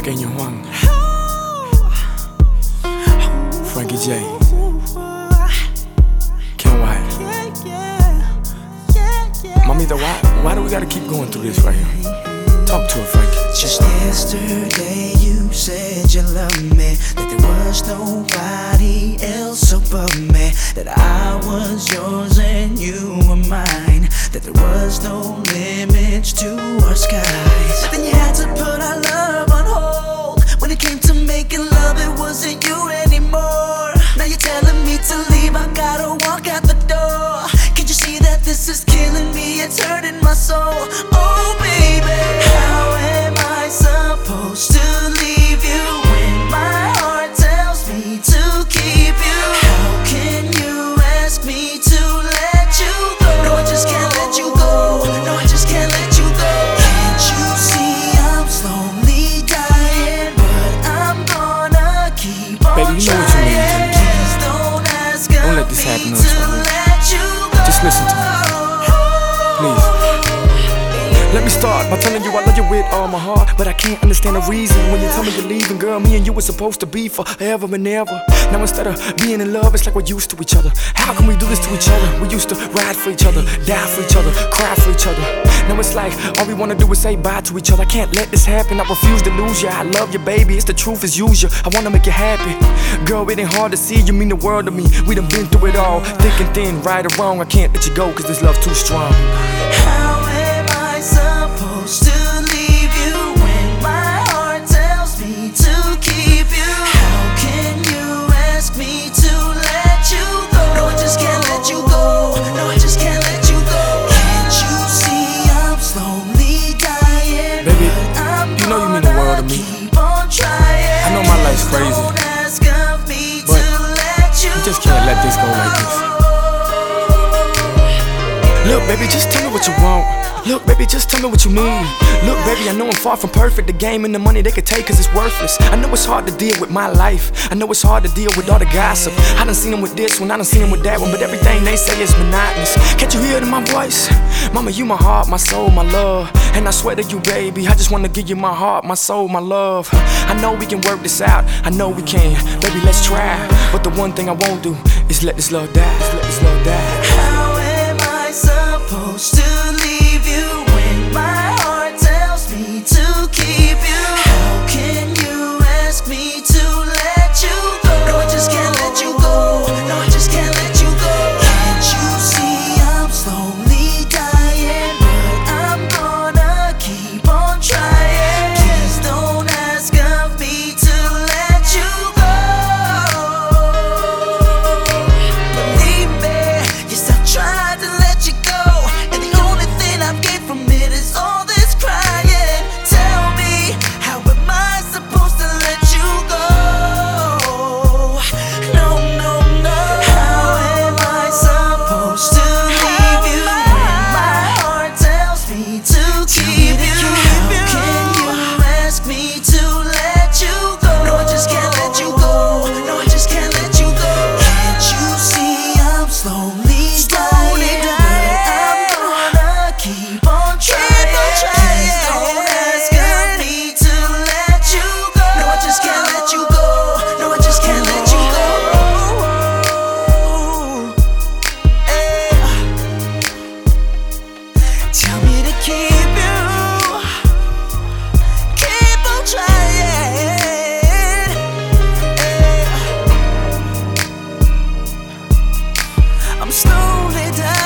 Kanye Huang, Frankie J, Ken White. Mamita, why do we gotta keep going through this right here? Talk to her, Frankie. Just yesterday you said you loved me, that there was nobody else above me, that I was yours and you were mine, that there was no limits to our skies. Then you had to put our love on hold. When it came to making love, it wasn't you anymore. Now you're telling me to leave, I gotta walk out the door. Can't you see that this is killing me, it's hurting my soul? Oh baby, how am I supposed to leave you when my heart tells me to keep you? How can you ask me to let you go? No, I just can't let you go. No, I just can't let you go. Can't you see I'm slowly dying, but I'm gonna keep on Baby, you know what you mean. trying. Please don't let this happen me to let you go. Just listen to me, please. Let me start by telling you I love you with all my heart, but I can't understand the reason when you tell me you're leaving. Girl, me and you were supposed to be forever and ever. Now instead of being in love, it's like we're used to each other. How can we do this to each other? We used to ride for each other, die for each other, cry for each other. Now it's like all we wanna do is say bye to each other. I can't let this happen, I refuse to lose you. I love you, baby, it's the truth, it's use you. I wanna make you happy. Girl, it ain't hard to see, you mean the world to me. We done been through it all, thick and thin, right or wrong. I can't let you go, cause this love's too strong. How am I supposed to leave you when my heart tells me to keep you? How can you ask me to let you go? No, I just can't let you go. No, I just can't let you go. Can't you see I'm slowly dying? Baby, but I'm you know you mean the world to me. keep on trying. I know my life's crazy, Don't ask of me but to let you you just can't let this go like this. Look, baby, just tell me what you want. Look, baby, just tell me what you need. Look, baby, I know I'm far from perfect. The game and the money they could take, cause it's worthless. I know it's hard to deal with my life. I know it's hard to deal with all the gossip. I done seen them with this one, I done seen them with that one, but everything they say is monotonous. Can't you hear it in my voice? Mama, you my heart, my soul, my love. And I swear to you, baby, I just wanna give you my heart, my soul, my love. I know we can work this out, I know we can. Baby, let's try. But the one thing I won't do is let this love die. Just let this love die. How am I supposed to leave you when my heart tells me to keep you? How can you ask me to let you go? No, I just can't let you go. No, I just can't let you go. Can't you see I'm slowly dying, but I'm gonna keep on trying. Please don't ask of me to let you go. Believe me, yes, I tried to let you go, and the only thing I've gained from it is all this crying. Tell me, how am I supposed to let you go? No, no, no. How am I supposed to leave you when my heart tells me to keep you? How can you ask me to let you go? No, I just can't let you go. No, I just can't let you go. Can't you see I'm slowly dying? But I'm gonna keep on trying. Please don't ask of me to let you go. No, I just can't let you go. No, I just can't let you go. Tell me to keep you. Keep on trying. I'm slowly dying.